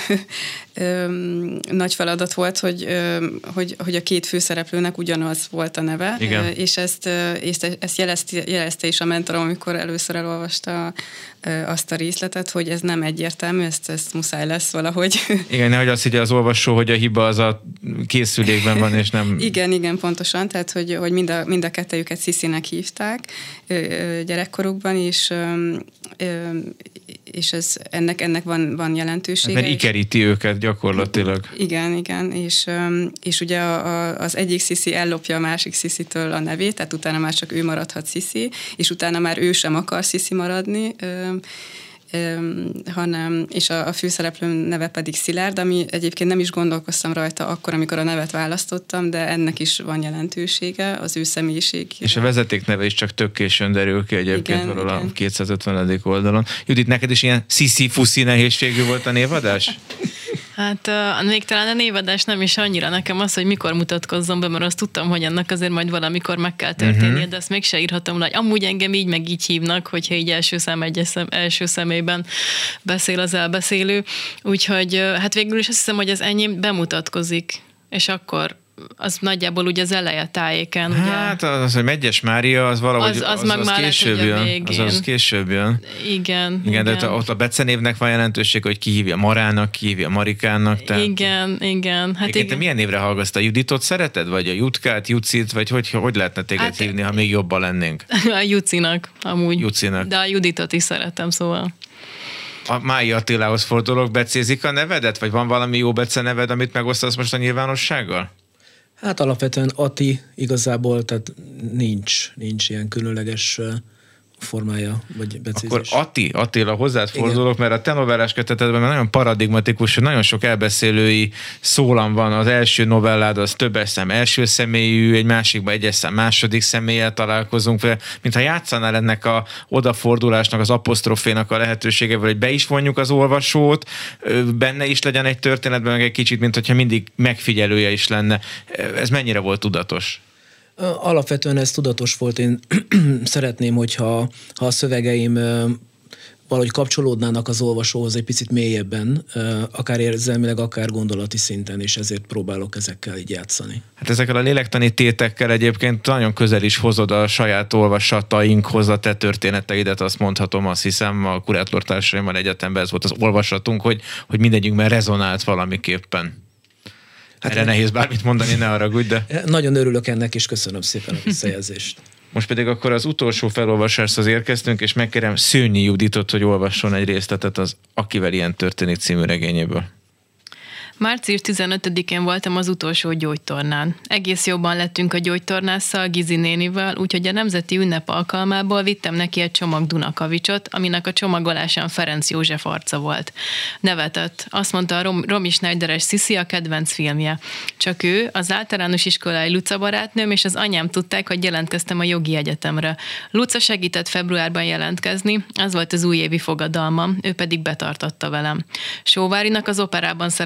nagy feladat volt, hogy, hogy, hogy a két főszereplőnek ugyanaz volt a neve. Igen. És ezt, ezt jelezte, jelezte is a mentorom, amikor először elolvasta azt a részletet, hogy ez nem egyértelmű, ezt, ezt muszáj lesz valahogy. Igen, nehogy azt higgye az olvasó, hogy a hiba az a készülékben van, és nem... Igen, igen, pontosan, tehát hogy, hogy mind, a, mind a kettejüket Sziszinek hívták gyerekkorukban, és, és ez, ennek, ennek van, van jelentősége. Mert ikeríti őket gyakorlatilag. Igen, igen, és, és ugye a, a, az egyik Sziszi ellopja a másik Sziszitől a nevét, tehát utána már csak ő maradhat Sziszi, és utána már ő sem akar Sziszi maradni, hanem, és a, a főszereplő neve pedig Szilárd, ami egyébként nem is gondolkoztam rajta akkor, amikor a nevet választottam, de ennek is van jelentősége, az ő személyiség. És a vezeték neve is csak tök későn derül ki egyébként valahol a kétszázötvenedik oldalon. Judit, neked is ilyen sziszi-fuszi nehézségű volt a névadás? Hát uh, még talán a névadás nem is annyira nekem az, hogy mikor mutatkozzon be, mert azt tudtam, hogy annak azért majd valamikor meg kell történnie, uh-huh. de azt mégse írhatom le, hogy amúgy engem így meg így hívnak, hogyha így első szám egyes szem, első személyben beszél az elbeszélő. Úgyhogy uh, hát végül is azt hiszem, hogy az enyém bemutatkozik, és akkor az nagyjából ugye az eleje tájéken. Hát ugye, az, hogy Megyes Mária, az valahogy az, az, az, az, az később jön. Az, az később jön. Igen. Igen, igen. De ott a becenévnek van jelentőség, hogy ki hívja Marának, ki hívja Marikának. Tehát... Igen, igen. Hát igen. Te milyen névre hallgatsz? A Juditot szereted? Vagy a Jutkát, Jucit? Vagy hogy, hogy lehetne téged hát, hívni, ha még jobban lennénk? A Jucinak, amúgy. Jucinak. De a Juditot is szeretem, szóval. A Mályi Attilához fordulok, becézik a nevedet? Vagy van valami jó beceneved, amit megosztasz most a nyilvánossággal? Hát alapvetően Ati igazából, tehát nincs, nincs ilyen különleges formája, vagy becézés. Akkor Ati, Attila, hozzád fordulok, igen. Mert a te novellás kötetedben nagyon paradigmatikus, nagyon sok elbeszélői szólam van. Az első novellád az többes szám első személyű, egy másikban egyes szám második személlyel találkozunk vele. Mintha játszanál ennek a odafordulásnak, az apostrofénak a lehetőségevel, hogy be is vonjuk az olvasót, benne is legyen egy történetben, meg egy kicsit, mint hogyha mindig megfigyelője is lenne. Ez mennyire volt tudatos? Alapvetően ez tudatos volt. Én szeretném, hogyha ha a szövegeim valahogy kapcsolódnának az olvasóhoz egy picit mélyebben, akár érzelmileg, akár gondolati szinten, és ezért próbálok ezekkel így játszani. Hát ezekkel a lélektani tétekkel egyébként nagyon közel is hozod a saját olvasatainkhoz a te történeteidet, azt mondhatom, azt hiszem, a kurátortársaimmal egyetemben ez volt az olvasatunk, hogy, hogy mindegyünkben rezonált valamiképpen. Hát erre nehéz bármit mondani, ne haragudj, de... Nagyon örülök ennek, és köszönöm szépen a visszajelzést. Most pedig akkor az utolsó felolvasáshoz érkeztünk, és megkérem Szőnyi Juditot, hogy olvasson egy részletet az Akivel ilyen történik című regényéből. március tizenötödikén voltam az utolsó gyógytornán. Egész jobban lettünk a gyógytornásszal, Gizi nénivel, úgyhogy a nemzeti ünnep alkalmából vittem neki egy csomag Dunakavicsot, aminek a csomagolásán Ferenc József arca volt. Nevetett. Azt mondta a Rom- Romy Schneideres Sziszi a kedvenc filmje. Csak ő, az általános iskolai Luca barátnőm és az anyám tudták, hogy jelentkeztem a jogi egyetemre. Luca segített februárban jelentkezni, az volt az újévi fogadalmam, ő pedig betartatta velem. Sóvárinak az operában szerettem volna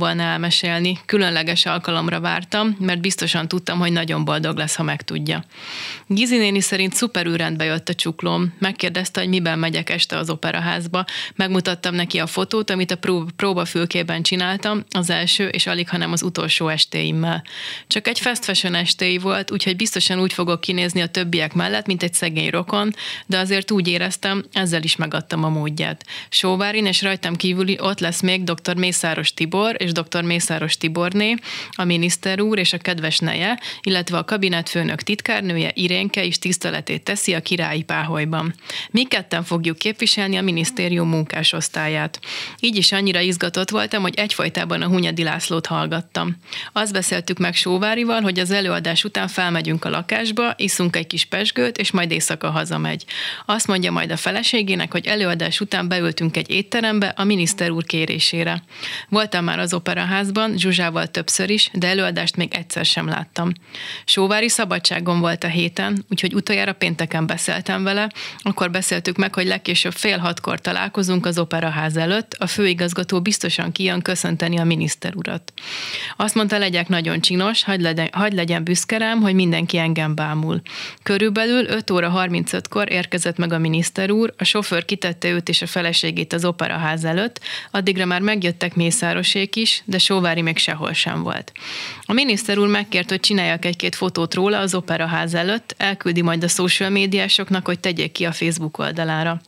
volna elmesélni. Különleges alkalomra vártam, mert biztosan tudtam, hogy nagyon boldog lesz, ha megtudja. Gizi néni szerint szuperül rendbe jött a csuklóm. Megkérdezte, hogy miben megyek este az operaházba. Megmutattam neki a fotót, amit a prób- próbafülkében csináltam, az első és alig, hanem az utolsó estéimmel. Csak egy fast fashion estéi volt, úgyhogy biztosan úgy fogok kinézni a többiek mellett, mint egy szegény rokon, de azért úgy éreztem, ezzel is megadtam a módját. Sóvárin és rajtam kívüli ott lesz még dr. Mészáros Tibor és dr. Mészáros Tiborné, a miniszter úr és a kedves neje, illetve a kabinetfőnök titkárnője Irénke is tiszteletét teszi a királyi páholyban. Mi ketten fogjuk képviselni a minisztérium munkásosztályát. Így is annyira izgatott voltam, hogy egyfolytában a Hunyadi Lászlót hallgattam. Azt beszéltük meg Sóvárival, hogy az előadás után felmegyünk a lakásba, iszunk egy kis pezsgőt, és majd éjszaka hazamegy. Azt mondja majd a feleségének, hogy előadás után beültünk egy étterembe a miniszter úr kérésére. Voltam már az operaházban, Zsuzsával többször is, de előadást még egyszer sem láttam. Sóvári szabadságon volt a héten, úgyhogy utoljára pénteken beszéltem vele, akkor beszéltük meg, hogy legkésőbb fél hatkor találkozunk az operaház előtt, a főigazgató biztosan kijön köszönteni a miniszter urat. Azt mondta, legyek nagyon csinos, hadd legyen, hadd legyen büszke rám, hogy mindenki engem bámul. Körülbelül öt óra harmincötkor érkezett meg a miniszter úr, a sofőr kitette őt és a feleségét az operaház előtt, addigra már megjöttek Mészárosék is, de Sóvári még sehol sem volt. A miniszter úr megkért, hogy csináljak egy-két fotót róla az operaház előtt, elküldi majd a social médiásoknak, hogy tegyék ki a Facebook oldalára.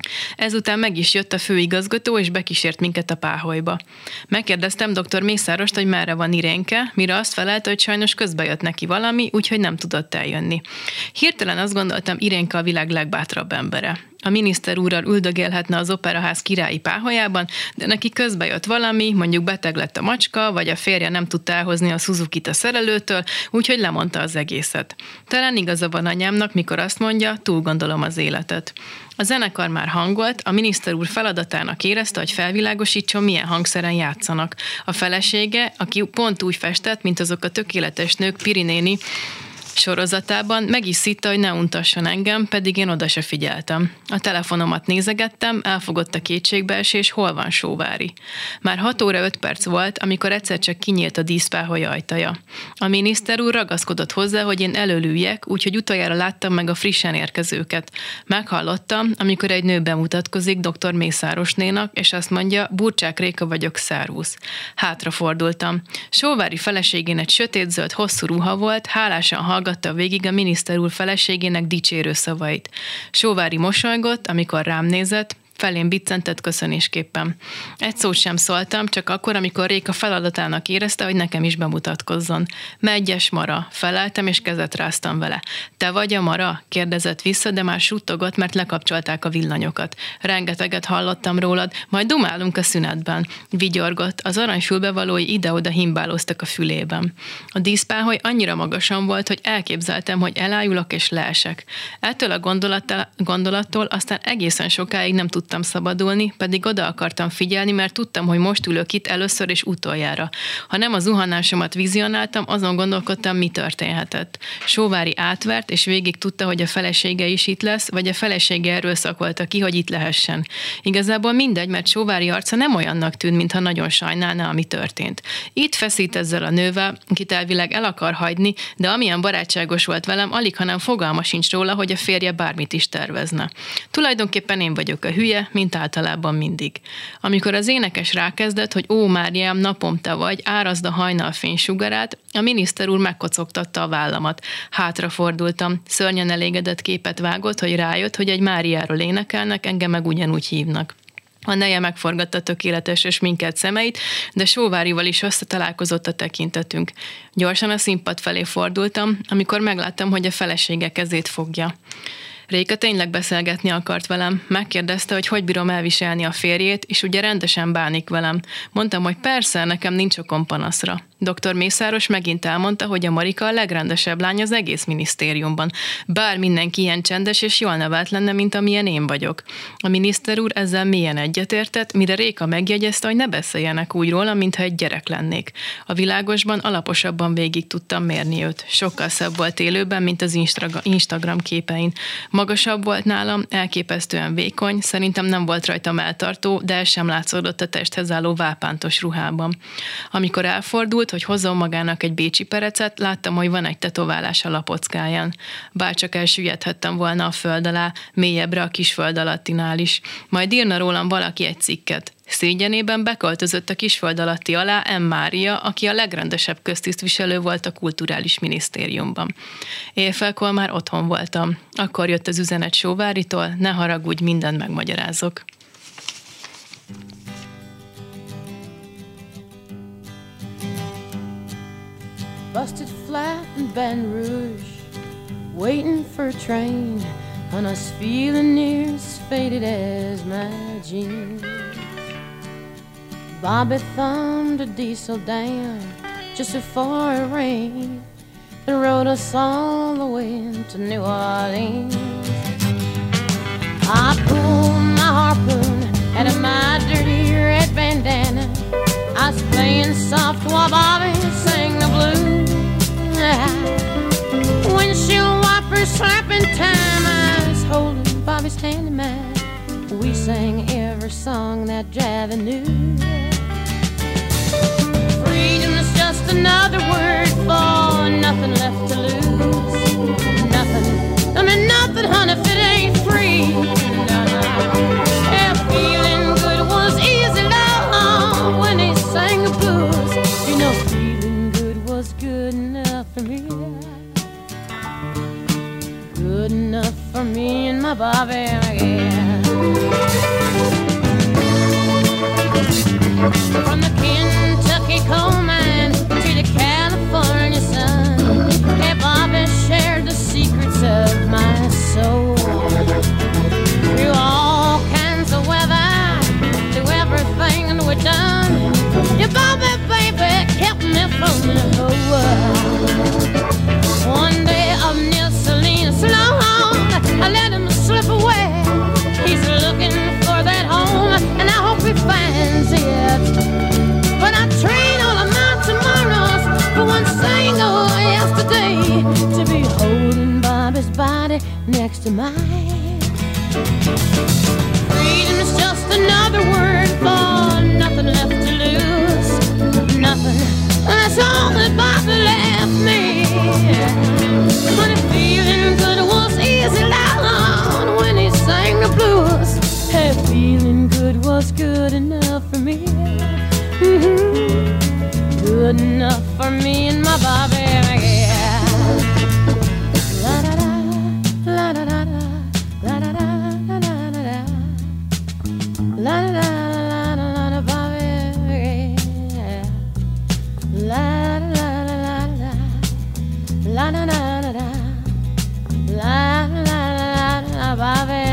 Ezután meg is jött a főigazgató, és bekísért minket a páholyba. Megkérdeztem dr. Mészárost, hogy merre van Irénke, mire azt felelte, hogy sajnos közbe jött neki valami, úgyhogy nem tudott eljönni. Hirtelen azt gondoltam, Irénke a világ legbátrabb embere. A miniszter úrral üldögélhetne az operaház királyi páholyában, de neki közbe jött valami, mondjuk beteg lett a macska, vagy a férje nem tudta elhozni a Suzukit a szerelőtől, úgyhogy lemondta az egészet. Talán igaza van anyámnak, mikor azt mondja, túl gondolom az életet. A zenekar már hangolt, a miniszter úr feladatának érezte, hogy felvilágosítson, milyen hangszeren játszanak. A felesége, aki pont úgy festett, mint azok a tökéletes nők Pirinéni sorozatában, meg is szitta, hogy ne untasson engem, pedig én oda se figyeltem. A telefonomat nézegettem, elfogott a kétségbeesés, hol van Sóvári. Már hat óra öt perc volt, amikor egyszer csak kinyílt a díszpáholy ajtaja. A miniszter úr ragaszkodott hozzá, hogy én előlüljek, úgyhogy utoljára láttam meg a frissen érkezőket. Meghallottam, amikor egy nő bemutatkozik dr. Mészárosnénak, és azt mondja, Burcsák Réka vagyok, szervusz. Hátrafordultam. Sóvári feleségének sötétzöld hosszú ruha volt, hálásan hallgatta végig a miniszter úr feleségének dicsérő szavait. Sóvári mosolygott, amikor rám nézett, felém biccentett köszönésképpen. Egy szót sem szóltam, csak akkor, amikor Réka feladatának érezte, hogy nekem is bemutatkozzon. Megyes Mara, feleltem és kezet ráztam vele. Te vagy a Mara? Kérdezett vissza, de már suttogott, mert lekapcsolták a villanyokat. Rengeteget hallottam rólad, majd dumálunk a szünetben. Vigyorgott, az aranyfülbevalói ide-oda himbálóztak a fülében. A díszpáholy annyira magasan volt, hogy elképzeltem, hogy elájulok és leesek. Ettől a gondolattól aztán egészen sokáig nem tudtam szabadulni, pedig oda akartam figyelni, mert tudtam, hogy most ülök itt először és utoljára. Ha nem a zuhanásomat vizionáltam, azon gondolkodtam, mi történhetett. Sóvári átvert, és végig tudta, hogy a felesége is itt lesz, vagy a felesége erőszakolta ki, hogy itt lehessen. Igazából mindegy, mert Sóvári arca nem olyannak tűnt, mintha nagyon sajnálná, ami történt. Itt feszít ezzel a nővel, akit elvileg el akar hagyni, de amilyen barátságos volt velem, alig, hanem fogalma sincs róla, hogy a férje bármit is tervezne. Tulajdonképpen én vagyok a hülye, mint általában mindig. Amikor az énekes rákezdett, hogy ó, Máriám, napom te vagy, árazd a hajnal fénysugarát, a miniszter úr megkocogtatta a vállamat. Hátrafordultam, szörnyen elégedett képet vágott, hogy rájött, hogy egy Máriáról énekelnek, engem meg ugyanúgy hívnak. A neje megforgatta tökéletes és sminkelt szemeit, de Sóvárival is összetalálkozott a tekintetünk. Gyorsan a színpad felé fordultam, amikor megláttam, hogy a felesége kezét fogja. Réka tényleg beszélgetni akart velem. Megkérdezte, hogy hogy bírom elviselni a férjét, és ugye rendesen bánik velem. Mondtam, hogy persze, nekem nincs okom panaszra. doktor Mészáros megint elmondta, hogy a Marika a legrendesebb lány az egész minisztériumban. Bár mindenki ilyen csendes és jól nevelt lenne, mint amilyen én vagyok. A miniszter úr ezzel mélyen egyetértett, mire Réka megjegyezte, hogy ne beszéljenek úgy róla, mintha egy gyerek lennék. A Világosban alaposabban végig tudtam mérni őt. Sokkal szebb volt élőben, mint az Instagram képein. Magasabb volt nálam, elképesztően vékony, szerintem nem volt rajta melltartó, de ez sem látszódott a testhez álló vápántos ruhában. Amikor elfordult, hogy hozzon magának egy bécsi perecet, láttam, hogy van egy tetoválás a lapockáján. Bárcsak elsüllyedhettem volna a föld alá, mélyebbre a kis föld alattinál is. Majd írna rólam valaki egy cikket. Szégyenében beköltözött a kisföld alatti alá M. Mária, aki a legrendesebb köztisztviselő volt a kulturális minisztériumban. Éjfélkor már otthon voltam. Akkor jött az üzenet Sóváritól, ne haragudj, mindent megmagyarázok. Busted flat in Baton Rouge, waiting for a train, and I was feeling near as faded as my jeans. Bobby thumbed a diesel down just before it rained and rode us all the way to New Orleans. I pulled my harpoon out of my dirty red bandana. I was playing soft while Bobby sang the blues. Windshield wipers slapping time, I was holding Bobby's hand in mine. We sang every song that Javi knew. Freedom is just another word for nothing left to lose. Nothing, I mean nothing, honey, if it ain't free. No, no. Yeah, feeling good was easy, love, when he sang the blues. You know, feeling good was good enough for me. Good enough for me and my Bobby, yeah. From the Kentucky coal mine to the California sun, hey, Bobby shared the secrets of my soul. Through all kinds of weather, through everything we've done, yeah, Bobby, baby, kept me from the whole world. One day up near Selena Sloan, I let him slip away. He's looking for that home, and I hope he finds it. But I trade all of my tomorrows for one single yesterday, to be holding Bobby's body next to mine. Freedom's just another word for nothing left to lose. Nothing, that's all that Bobby left me. But feeling good was easy down when he sang the blues. Hey, feeling good was good enough for me. Mm-hmm. Good enough for me and my Bobby, yeah. La da da, la da da da, la da da da da da da, la da da la da la da Bobby, yeah. La da da la da, la da da da da, la da da la da Bobby.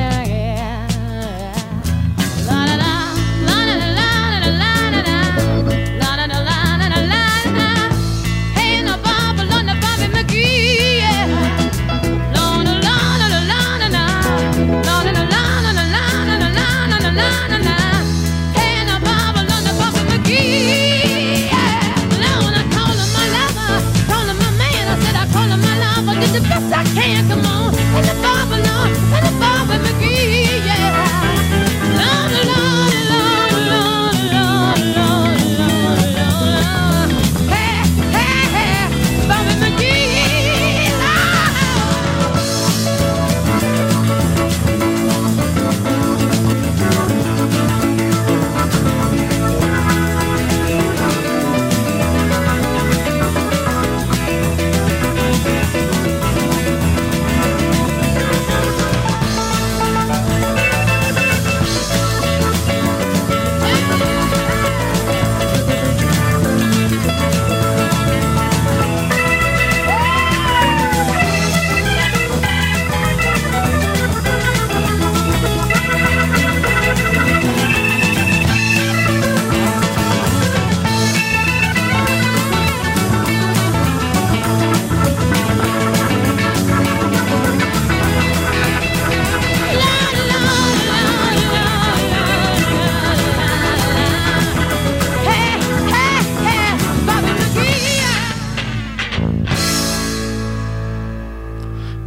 Hey, nobody.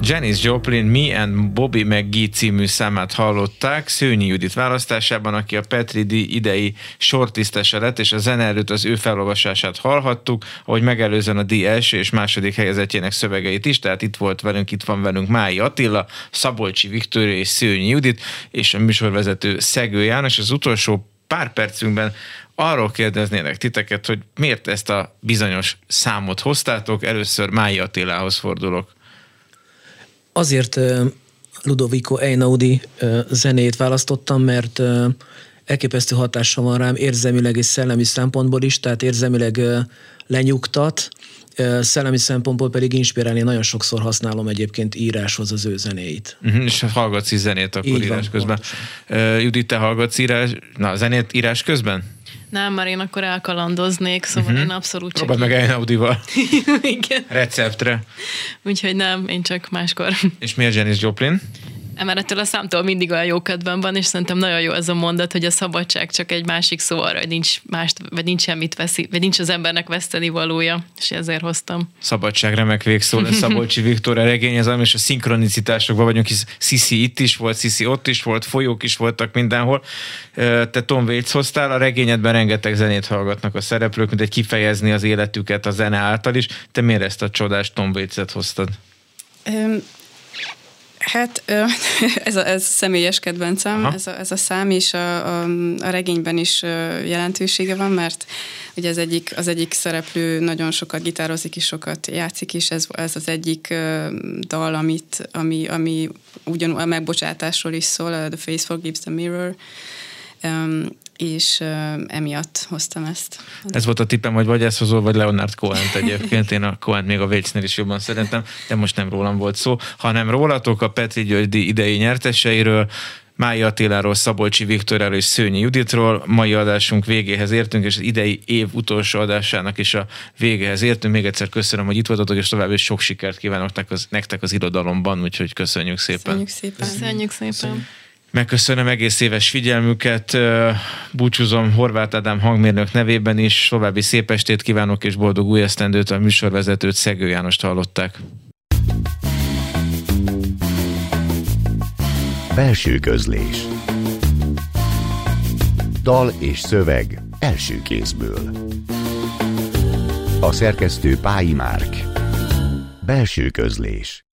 Janis Joplin Me and Bobby McGee című számát hallották Szőnyi Judit választásában, aki a Petri díj idei shortlistese lett, és a zene előtt az ő felolvasását hallhattuk, ahogy megelőzően a díj első és második helyezettjének szövegeit is, tehát itt volt velünk, itt van velünk Mályi Attila, Szabolcsi Viktória és Szőnyi Judit, és a műsorvezető Szegő János. Az utolsó pár percünkben arról kérdeznének titeket, hogy miért ezt a bizonyos számot hoztátok. Először Mályi Attilához fordulok. Azért uh, Ludovico Einaudi uh, zenét választottam, mert uh, elképesztő hatása van rám érzelmileg és szellemi szempontból is, tehát érzelmileg uh, lenyugtat, uh, szellemi szempontból pedig inspirálni. Nagyon sokszor használom egyébként íráshoz az ő zenéit. Uh-huh, és hallgatsz is zenét akkor Így írás van, közben. Uh, Judit, te hallgatsz írás, na, zenét írás közben? Nem, már én akkor elkalandoznék, szóval uh-huh. én abszolút csak... Próbáld meg Einaudival. Igen. Receptre. Úgyhogy nem, én csak máskor. És miért Janis Joplin? Emerettől a számtól mindig olyan jó kedvem van, és szerintem nagyon jó ez a mondat, hogy a szabadság csak egy másik szó arra, hogy nincs mást, vagy nincs semmit veszi, vagy nincs az embernek veszteni valója, és ezért hoztam. Szabadság, remek végszó lesz Szabolcsi Viktória regényez, és a szinkronicitásokban vagyunk, hisz Sisi itt is volt, Sisi ott is volt, folyók is voltak mindenhol. Te Tom Waits hoztál, a regényedben rengeteg zenét hallgatnak a szereplők, mint egy kifejezni az életüket a zene által is. Te miért ezt a csodás Tom Waits-et hoztad? Um. Hát ez a, ez a személyes kedvencem, ez a, ez a szám, és a, a, a regényben is jelentősége van, mert ugye az egyik, az egyik szereplő nagyon sokat gitározik és sokat játszik, és ez, ez az egyik dal, amit, ami, ami ugyanúgy a megbocsátásról is szól, The Face Forgives the Mirror, um, és uh, emiatt hoztam ezt. Ez volt a tippem, hogy vagy ezt hozol, vagy Leonard Cohent egyébként. Én a Cohent még a Waitsnél is jobban szeretem, de most nem rólam volt szó, hanem rólatok, a Petri György idei nyerteseiről, Mályi Attiláról, Szabolcsi Viktóriáról és Szőnyi Juditról. Mai adásunk végéhez értünk, és az idei év utolsó adásának is a végéhez értünk. Még egyszer köszönöm, hogy itt voltatok, és további sok sikert kívánok nektek az irodalomban, úgyhogy köszönjük szépen. Köszönjük szépen. Köszönjük szépen. Köszönjük. Megköszönöm egész éves figyelmüket, búcsúzom Horváth Ádám hangmérnök nevében is, további szép estét kívánok és boldog új esztendőt, a műsorvezetőt, Szegő Jánost hallották. Belső közlés. Dal és szöveg első kézből. A szerkesztő Pályi Márk. Belső közlés.